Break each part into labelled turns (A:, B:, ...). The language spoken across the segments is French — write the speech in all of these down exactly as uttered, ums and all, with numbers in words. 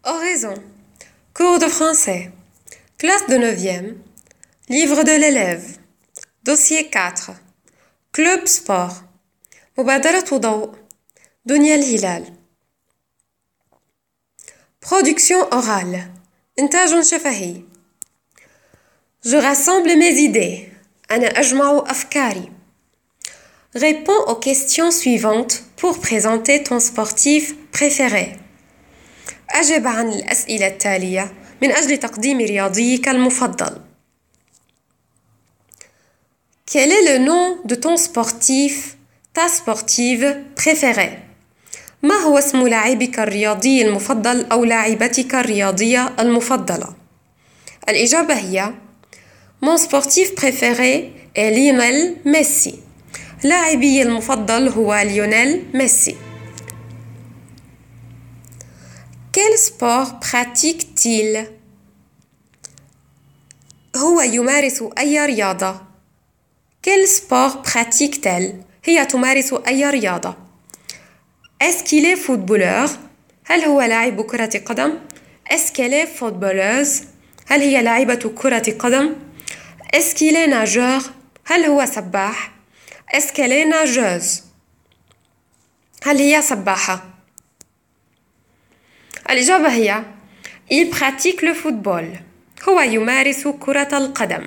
A: Oraison. Cours de français. Classe de neuvième. Livre de l'élève. Dossier quatre. Club sport. مبادرة ضوء. دنيا الهلال. Production orale. إنتاج شفهي. Je rassemble mes idées. أنا أجمع أفكاري. Réponds aux questions suivantes pour présenter ton sportif préféré. أجب عن الأسئلة التالية من أجل تقديم رياضيك المفضل. Quel est le nom de ton sportif, ta sportive préférée? ما هو اسم لاعبك الرياضي المفضل أو لاعبتك الرياضية المفضلة؟ الإجابة هي Mon sportif préféré est Lionel Messi. لاعبي المفضل هو ليونيل ميسي. Quel sport pratique-t-il? هو يمارس أي رياضة؟ Quel sport pratique-t-elle? هي تمارس أي رياضة؟ Est-ce qu'il est footballeur? هل هو لاعب كرة قدم؟ Est-ce qu'elle est footballeuse? هل هي لاعبة كرة قدم؟ Est-ce qu'il est nageur? هل هو سباح؟ Est-ce qu'elle est nageuse? هل هي سباحة؟ الإجابة هي Il pratique le football. هو يمارس كرة القدم.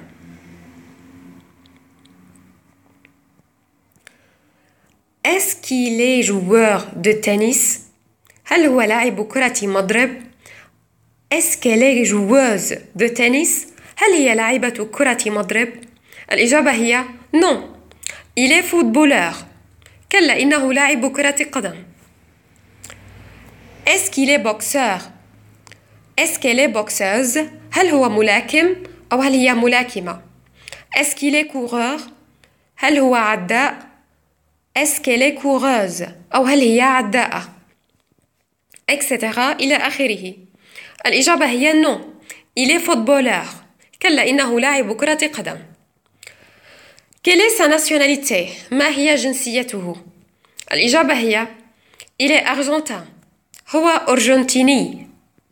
A: Est-ce qu'il est joueur de tennis? هل هو لاعب كرة مضرب؟ Est-ce qu'elle est joueuse de tennis? هل هي لاعبة كرة مضرب؟ الإجابة هي non. Il est footballeur. كلا إنه لاعب كرة قدم. Est-ce qu'il est boxeur? Est-ce qu'elle est boxeuse? هل هو ملاكم أو هل هي ملاكمة؟ Est-ce qu'il est coureur? هل هو عداء؟ Est-ce qu'elle est coureuse أو هل هي عداءة؟ et cetera إلى آخره. الإجابة هي non. Il est footballeur. كلا إنه لاعب كرة قدم. Quelle est sa nationalité? ما هي جنسيته؟ الإجابة هي Il est argentin. هو أرجنتيني.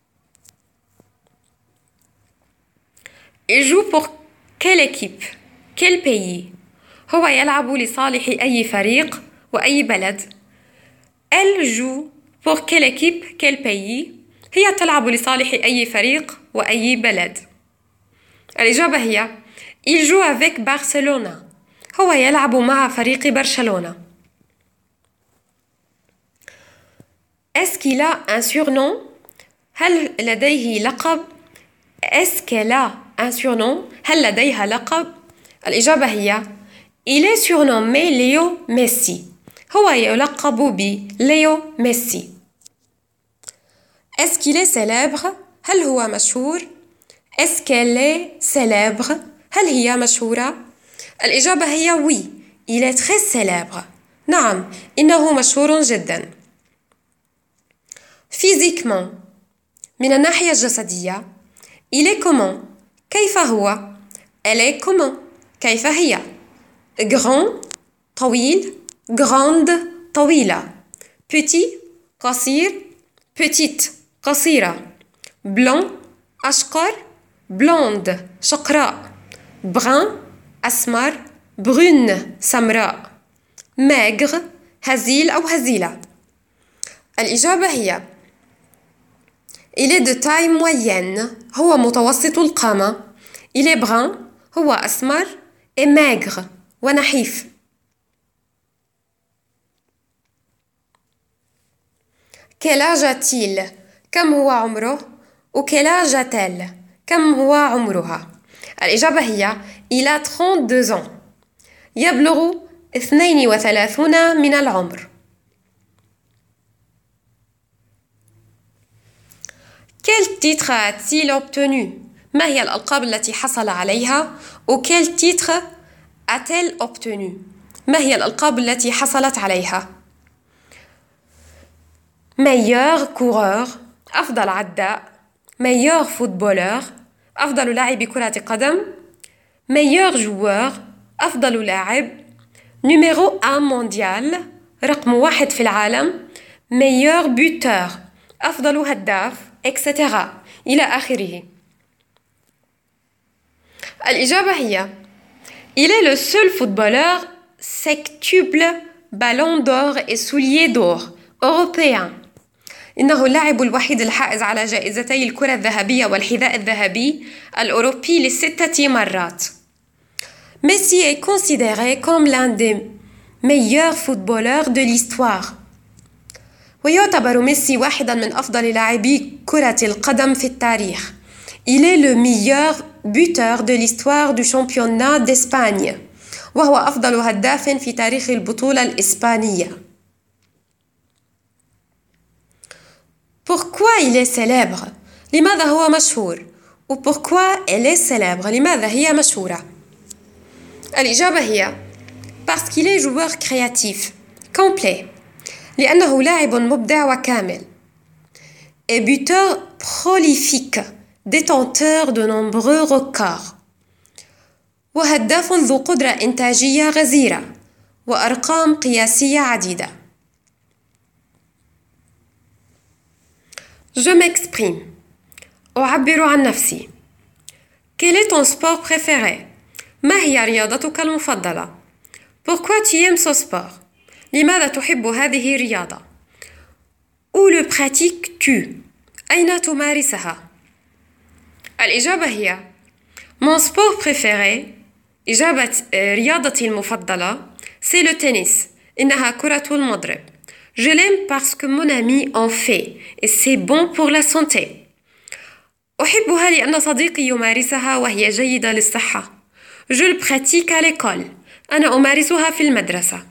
A: Il joue pour quelle équipe? Quel pays? هو يلعب لصالح أي فريق وأي بلد. Elle joue pour quelle équipe? Quel pays? هي تلعب لصالح أي فريق وأي بلد. الإجابة هي Il joue avec Barcelona. هو يلعب مع فريق برشلونة. Est-ce qu'il a un surnom? هل لديه لقب؟ Est-ce qu'elle a un surnom? هل لديها لقب؟ الإجابة هي Il est surnommé Léo Messi. هو يلقب ب ليو ميسي. Est-ce qu'il est célèbre? هل هو مشهور؟ Est-ce qu'elle est célèbre? هل هي مشهورة؟ الإجابة هي oui. Il est très célèbre. نعم، إنه مشهور جدا. Physiquement. من الناحية الجسدية. Il est comment? كيف هو؟ Elle est comment? كيف هي؟ Grand, طويل, grande, طويلة. Petit, قصير, petite, قصيرة. Blanc, أشقر, blonde, شقراء. Brun, أسمر, brune, سمراء. Maigre, هزيل أو هزيلة. الإجابة هي Il est de taille moyenne. هو متوسط القامة. Il est brun. هو أسمر. Et maigre. ونحيف. Quel âge a-t-il? كم هو عمره؟ و quel âge a-t-elle? كم هو عمرها؟ الإجابة هي Il a trente-deux ans. يبلغ اثنين وثلاثون من العمر. Quel titre a-t-il obtenu? ما هي الألقاب التي حصل عليها؟ و quel titre a-t-elle obtenu? ما هي الألقاب التي حصلت عليها؟ meilleur coureur أفضل عداء. meilleur footballeur أفضل لاعب كرة قدم. meilleur joueur أفضل لاعب. numéro un mondial رقم واحد في العالم. meilleur buteur أفضل هداف. et cetera إلى آخره. الإجابة هي Il est le seul footballeur sextuple ballon d'or et soulier d'or européen. إنه اللاعب الوحيد الحائز على جائزتي الكرة الذهبية والحذاء الذهبي الأوروبي لستة مرات. Messi est considéré comme l'un des meilleurs footballeurs de l'histoire. ويعتبر ميسي واحدا من أفضل لاعبي كرة القدم في التاريخ. Il est le meilleur buteur de l'histoire du championnat d'Espagne. وهو أفضل هداف في تاريخ البطولة الإسبانية. Pourquoi il est célèbre? لماذا هو مشهور؟ و pourquoi elle est célèbre؟ لماذا هي مشهورة؟ الإجابة هي parce qu'il est joueur créatif, complet. لأنه لاعب مبدع وكامل. Et buteur prolifique, détenteur de nombreux records. وهداف ذو قدرة إنتاجية غزيرة وأرقام قياسية عديدة. Je m'exprime. أعبر عن نفسي. Quel est ton sport préféré? ما هي رياضتك المفضلة؟ Pourquoi tu aimes ce sport? لماذا تحب هذه الرياضة؟ Où le pratiques-tu? أين تمارسها؟ الإجابة هي Mon sport préféré إجابة رياضتي المفضلة c'est le tennis. إنها كرة المضرب. Je l'aime parce que mon ami en fait et c'est bon pour la santé. أحبها لأن صديقي يمارسها وهي جيدة للصحة. Je le pratique à l'école. أنا أمارسها في المدرسة.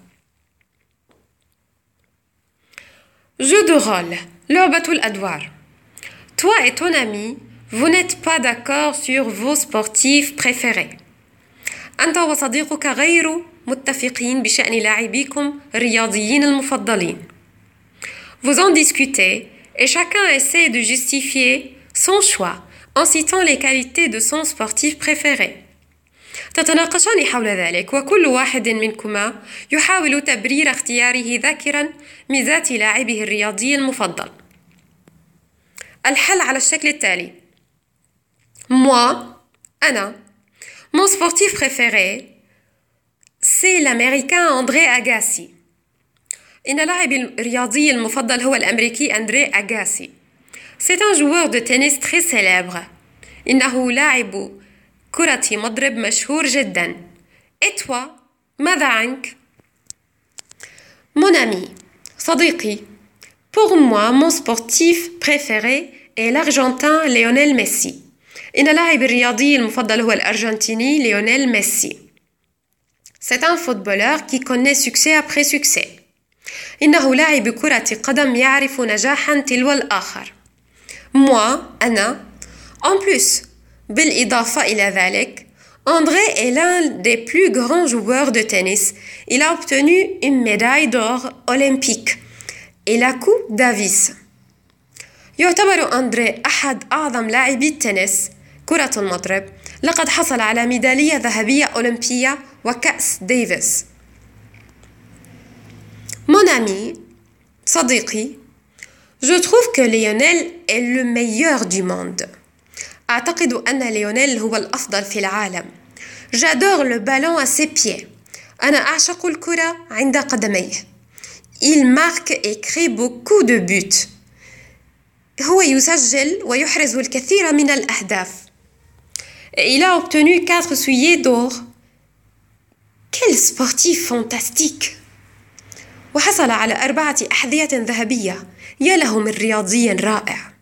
A: Jeu de rôle. لعبة الأدوار. Toi et ton ami, vous n'êtes pas d'accord sur vos sportifs préférés. أنت وصديقك غير متفقين بشأن لاعبيكم الرياضيين المفضلين. Vous en discutez et chacun essaie de justifier son choix en citant les qualités de son sportif préféré. تتناقشان حول ذلك وكل واحد منكما يحاول تبرير اختياره ذاكرا ميزات لاعبه الرياضي المفضل. الحل على الشكل التالي. Moi, أنا, mon sportif préféré, c'est l'américain André Agassi. إن لاعبي الرياضي المفضل هو الأمريكي أندري أغاسي. C'est un joueur de tennis très célèbre. إنه لاعب كرة مضرب مشهور جدا. Et toi, ماذا عنك؟ Mon ami, صديقي. Pour moi, mon sportif préféré est l'Argentin Lionel Messi. إن لاعب الرياضي المفضل هو الأرجنتيني ليونيل ميسي. C'est un footballeur qui connaît succès après succès. إنه لاعب كرة قدم يعرف نجاحا تلو الآخر. Moi, أنا, en plus, بالإضافة إلى ذلك, André est l'un des plus grands joueurs de tennis. Il a obtenu une médaille d'or olympique et la Coupe Davis. يعتبر أندري أحد أعظم لاعبي التنس كرة المضرب. لقد حصل على ميدالية ذهبية أولمبية وكأس ديفيس. Mon ami, صديقي, je trouve que Lionel est le meilleur du monde. أعتقد أن ليونيل هو الأفضل في العالم. J'adore le ballon à ses pieds. أنا أعشق الكرة عند قدميه. Il marque et crée beaucoup de buts. هو يسجل ويحرز الكثير من الأهداف. Il a obtenu quatre souliers d'or. Quel sportif fantastique! وحصل على أربعة أحذية ذهبية. يا له من رياضي رائع.